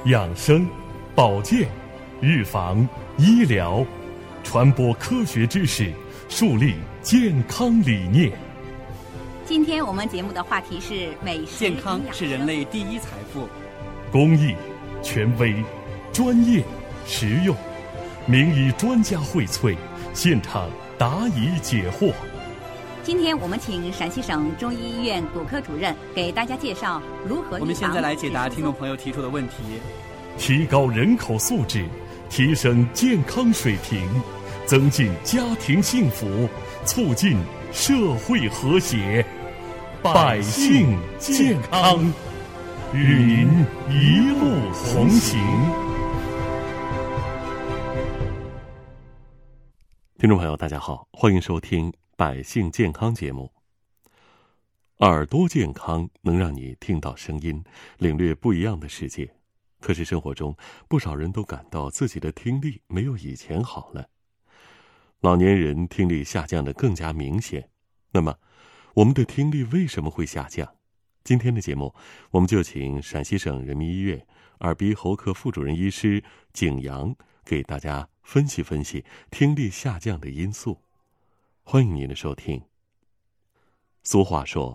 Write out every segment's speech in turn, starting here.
养生、保健、预防、医疗，传播科学知识，树立健康理念。 今天我们节目的话题是美食健康是人类第一财富。 公益、权威、专业、实用，名医专家荟萃，现场答疑解惑。 今天我们请陕西省中医医院骨科主任给大家介绍如何。 我们现在来解答听众朋友提出的问题。 提高人口素质，提升健康水平，增进家庭幸福，促进社会和谐，百姓健康，与您一路同行。 听众朋友大家好，欢迎收听百姓健康节目。耳朵健康能让你听到声音，领略不一样的世界。可是生活中不少人都感到自己的听力没有以前好了，老年人听力下降的更加明显。那么我们的听力为什么会下降？今天的节目我们就请陕西省人民医院耳鼻喉科副主任医师景阳给大家分析分析听力下降的因素。欢迎您的收听。俗话说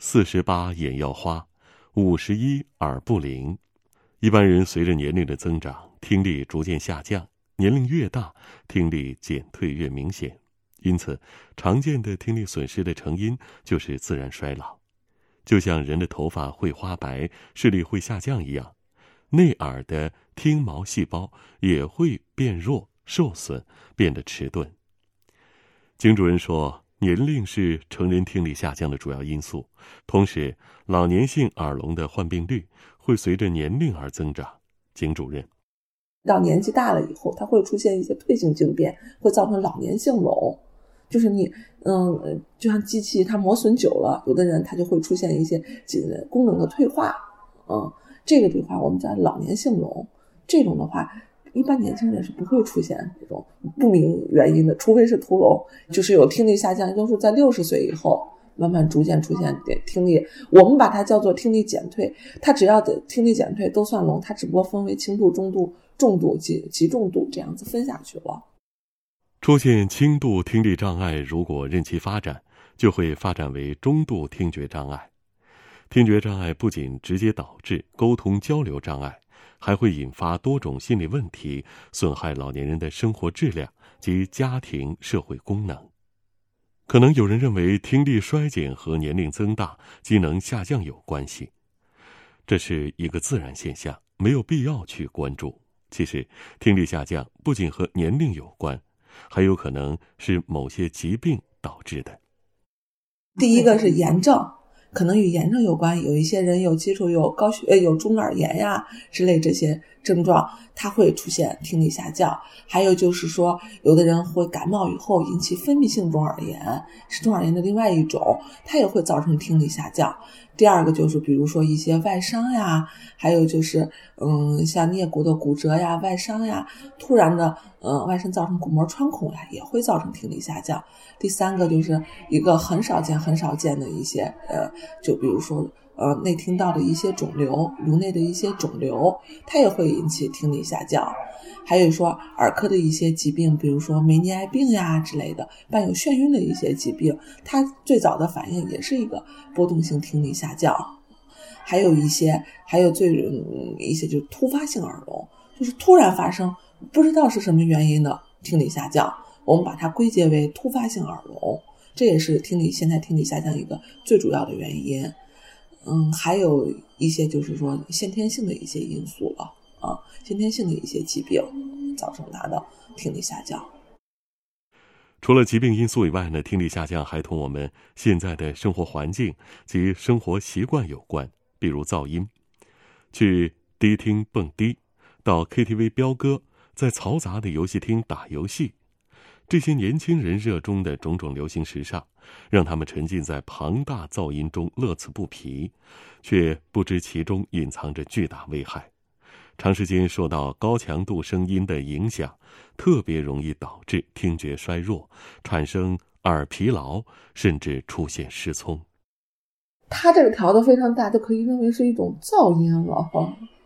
48眼要花，51耳不灵。一般人随着年龄的增长，听力逐渐下降，年龄越大，听力减退越明显。因此常见的听力损失的成因就是自然衰老。就像人的头发会花白，视力会下降一样，内耳的听毛细胞也会变弱、受损，变得迟钝。景主任说，年龄是成人听力下降的主要因素，同时老年性耳聋的患病率会随着年龄而增长。景主任， 到年纪大了以后，它会出现一些退行病变，会造成老年性聋。就是你就像机器它磨损久了，有的人他就会出现一些功能的退化。这个退化我们叫老年性聋。这种的话一般年轻人是不会出现这种不明原因的，除非是徒聋，就是有听力下降，都是在60岁以后慢慢逐渐出现听力，我们把它叫做听力减退。它只要的听力减退都算聋，它只不过分为轻度、中度、重度、极重度这样子分下去了。 出现轻度听力障碍，如果任其发展，就会发展为中度听觉障碍。听觉障碍不仅直接导致沟通交流障碍，还会引发多种心理问题，损害老年人的生活质量及家庭社会功能。可能有人认为听力衰减和年龄增大、机能下降有关系，这是一个自然现象，没有必要去关注。其实听力下降不仅和年龄有关，还有可能是某些疾病导致的。 第一个是炎症，可能与炎症有关，有一些人有基础有有中耳炎呀之类这些症状，它会出现听力下降。还有就是说，有的人会感冒以后引起分泌性中耳炎，是中耳炎的另外一种，它也会造成听力下降。第二个就是比如说一些外伤呀，还有就是像颞骨的骨折呀、外伤呀，突然的外伤造成骨膜穿孔呀，也会造成听力下降。第三个就是一个很少见的一些就比如说内听道的一些肿瘤，颅内的一些肿瘤，它也会引起听力下降。还有说耳科的一些疾病，比如说梅尼埃病呀之类的，伴有眩晕的一些疾病，它最早的反应也是一个波动性听力下降。还有一些就是突发性耳聋，就是突然发生不知道是什么原因的听力下降，我们把它归结为突发性耳聋，这也是现在听力下降一个最主要的原因。还有一些就是说先天性的一些因素了先天性的一些疾病造成它的听力下降。 除了疾病因素以外呢，听力下降还同我们现在的生活环境及生活习惯有关，比如噪音。去迪厅蹦迪，到 KTV 飙歌，在嘈杂的游戏厅打游戏，这些年轻人热衷的种种流行时尚，让他们沉浸在庞大噪音中乐此不疲，却不知其中隐藏着巨大危害。长时间受到高强度声音的影响，特别容易导致听觉衰弱，产生耳疲劳，甚至出现失聪。 它这个调得非常大，就可以认为是一种噪音了。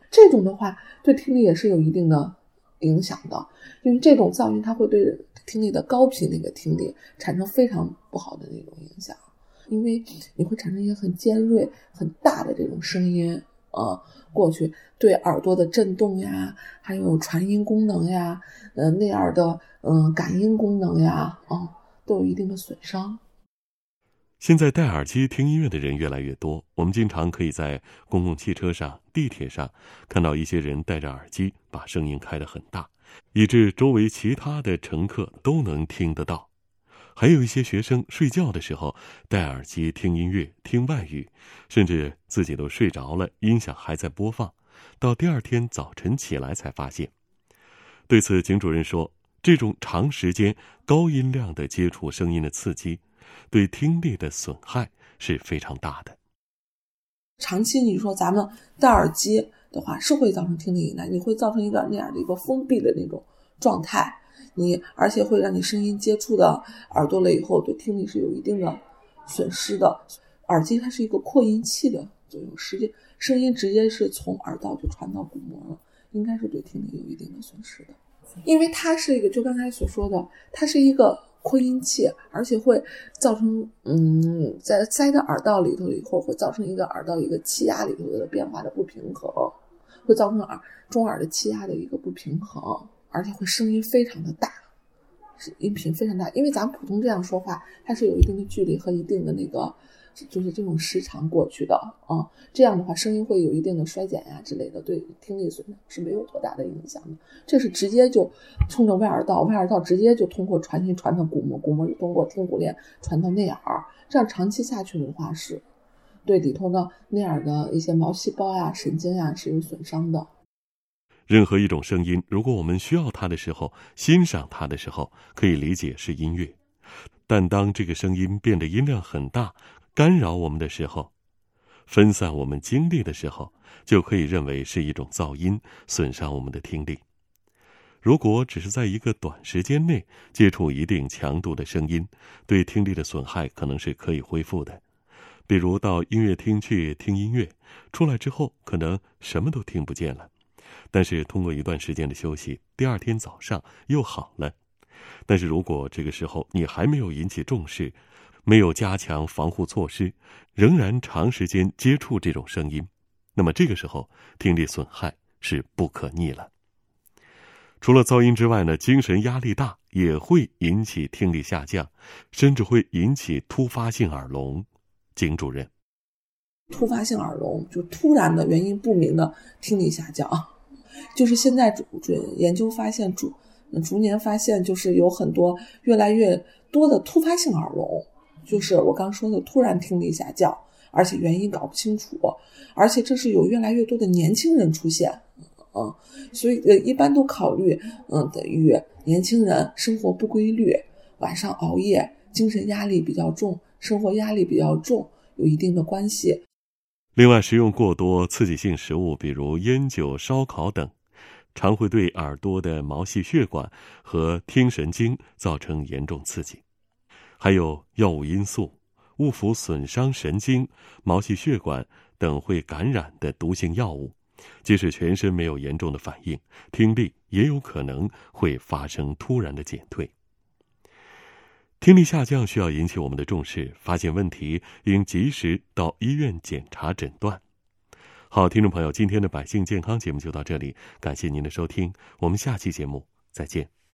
这种的话对听力也是有一定的影响的，因为这种噪音它会对听力的高频那个听力产生非常不好的那种影响，因为你会产生一个很尖锐很大的这种声音过去，对耳朵的震动呀，还有传音功能呀，内耳的感应功能呀，都有一定的损伤。 现在戴耳机听音乐的人越来越多，我们经常可以在公共汽车上、地铁上看到一些人戴着耳机，把声音开得很大，以致周围其他的乘客都能听得到。还有一些学生睡觉的时候戴耳机听音乐、听外语，甚至自己都睡着了，音响还在播放，到第二天早晨起来才发现。对此，景主任说，这种长时间高音量的接触声音的刺激，对听力的损害是非常大的。 长期你说咱们戴耳机的话是会造成听力依赖，你会造成一个那样的一个封闭的那种状态，而且会让你声音接触到耳朵了以后对听力是有一定的损失的。耳机它是一个扩音器的作用，实际声音直接是从耳道就传到鼓膜了，应该是对听力有一定的损失的。因为它是一个就刚才所说的，它是一个扩音器，而且会造成在塞到耳道里头以后会造成一个耳道一个气压里头的变化的不平衡，会造成中耳的气压的一个不平衡，而且会声音非常的大，音频非常大。因为咱们普通这样说话它是有一定的距离和一定的那个就是这种时长过去的这样的话声音会有一定的衰减呀之类的，对听力损伤是没有多大的影响的。这是直接就冲着外耳道直接就通过传音传到鼓膜，鼓膜就通过听骨链传到内耳，这样长期下去的话是对里头的内耳的一些毛细胞呀、神经呀是有损伤的。 任何一种声音，如果我们需要它的时候，欣赏它的时候，可以理解是音乐，但当这个声音变得音量很大，干扰我们的时候，分散我们精力的时候，就可以认为是一种噪音，损伤我们的听力。如果只是在一个短时间内接触一定强度的声音，对听力的损害可能是可以恢复的。比如到音乐厅去听音乐，出来之后可能什么都听不见了，但是通过一段时间的休息，第二天早上又好了。但是如果这个时候你还没有引起重视，没有加强防护措施，仍然长时间接触这种声音，那么这个时候听力损害是不可逆了。除了噪音之外呢，精神压力大也会引起听力下降，甚至会引起突发性耳聋。景主任， 突发性耳聋就突然的原因不明的听力下降，就是现在研究发现逐年发现，就是有很多越来越多的突发性耳聋，就是我刚说的突然听力下降，而且原因搞不清楚，而且这是有越来越多的年轻人出现，所以一般都考虑与年轻人生活不规律、晚上熬夜、精神压力比较重、生活压力比较重有一定的关系。 另外，食用过多刺激性食物，比如烟酒、烧烤等，常会对耳朵的毛细血管和听神经造成严重刺激。还有药物因素、误服损伤神经、毛细血管等会感染的毒性药物，即使全身没有严重的反应，听力也有可能会发生突然的减退。听力下降需要引起我们的重视，发现问题应及时到医院检查诊断。好，听众朋友，今天的百姓健康节目就到这里，感谢您的收听，我们下期节目再见。